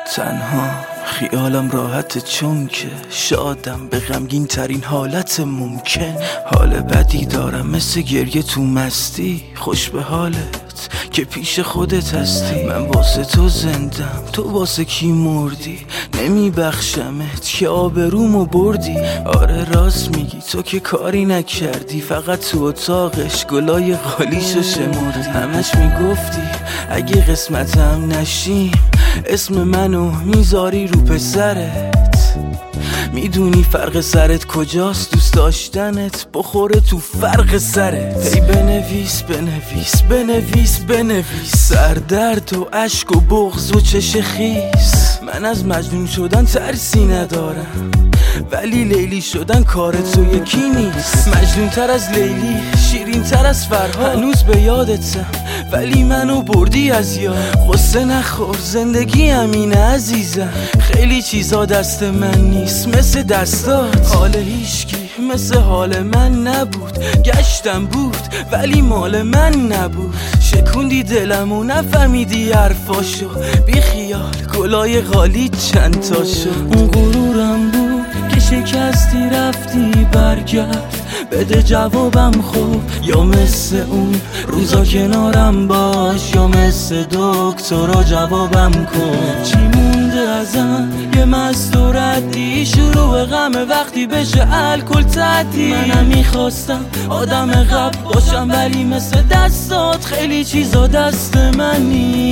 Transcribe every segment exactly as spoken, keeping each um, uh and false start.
تنها خیالم راحته چون که شادم به غمگین ترین حالت ممکن. حال بدی دارم مثل گریه تو مستی، خوش به حالت که پیش خودت هستی. من واسه تو زندم، تو واسه کی مردی؟ نمیبخشمت که آبرومو بردی. آره راست میگی تو که کاری نکردی، فقط تو اتاقش گلای قالیشو شمردی. همش میگفتی اگه قسمتم نشیم اسم منو میذاری رو پسرت. میدونی فرق سرت کجاست؟ دوست داشتنت بخوره تو فرق سرت. ای بنویس بنویس بنویس بنویس سردرد و عشق و بغض و چش خیس. من از مجنون شدن ترسی ندارم، ولی لیلی شدن کار تو یکی نیست. مجنون تر از لیلی، شیرین تر از فرهاد. هنوز به یادتم ولی منو بردی از یاد. غصه نخور زندگی همینه عزیزم، خیلی چیزا دست من نیست مثل دستات. حال هیچکی مثل حال من نبود، گشتم بود ولی مال من نبود. شکوندی دلمو نفهمیدی حرفاشو، بی خیال گلای غالی چند تاشو. اون غرورم بود که شکستی رفتی، برگرد بده جوابم خوب. یا مثل اون روزا کنارم باش، یا مثل دکترا جوابم کن. چی مونده ازم؟ یه مست و ردی، شروع غم وقتی بشه الکل تعدی. منم میخواستم آدم قبل باشم ولی مثل دستات خیلی چیزا دست من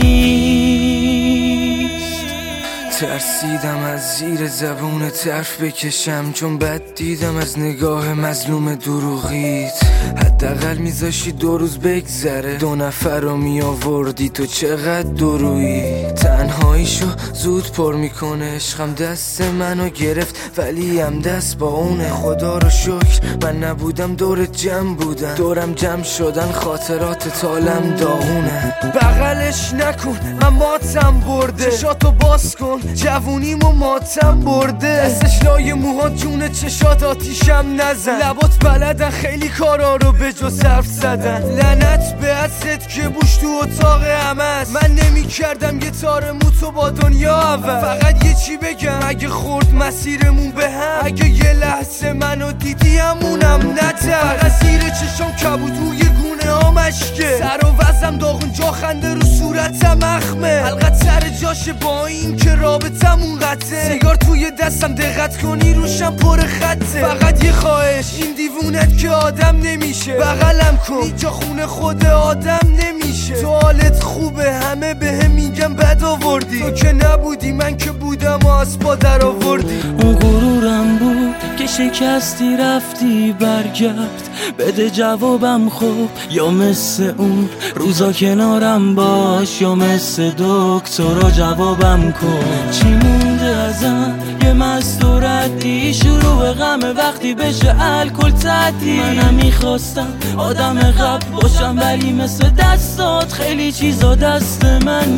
نیست. ترسیدم از زیر زبون طرف بکشم، چون بد دیدم از نگاه مظلوم دروغیت. حداقل میذاشی دو روز بگذره، دو نفر رو میآوردی تو چقدر درویی. تنهاییشو زود پر میکنه، عشقم دست منو گرفت ولی هم دست با اونه. خدا رو شکر من نبودم دورت جمع بودن، دورم جمع شدن خاطرات تالم داغونه. بغلش نکن من ماتم برده، چشاتو باز کن جوونیمو ماتم برده. دستش لای موها جون چشات آتیشم نزن، لبات بلدن خیلی کارا رو به جز حرف زدن. لعنت به عطرت که بوش تو اتاق همه است. من نمی کردم یه تار موتو با دنیا اول. فقط یه چی بگم اگه خورد مسیرمون به هم، اگه یه لحظه منو دیدی همونم نتر. فقط زیر چشام کبود روی گونه ها مشکه، سر و وزم داغون جا خنده رو صورتم اخمه. حلقت سر جاشه با این که رابطمون قطعه. سیگار توی دستم دقت کنی روشم پر خطه. فقط یه خواهش این دیوونت که آدم نمیشه، بغلم کن اینجا خونه خود آدم نمیشه. تو حالت خوبه همه به هم میگم بد آوردی، تو که نبودی من که بودم و از پا در آوردی. اون غرورم بود که شکستی رفتی، برگرد بده جوابم خوب. یا مثل اون روزا کنارم باش، یا مثل دکترا جوابم کن. چی مونده ازم؟ یه مست و ردی، شروع غم وقتی بشه الکل تعدی. منم میخواستم آدم قبل باشم ولی مثل دستات خیلی چیزا دست من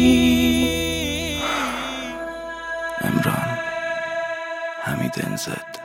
نیست. امران حمید انزد.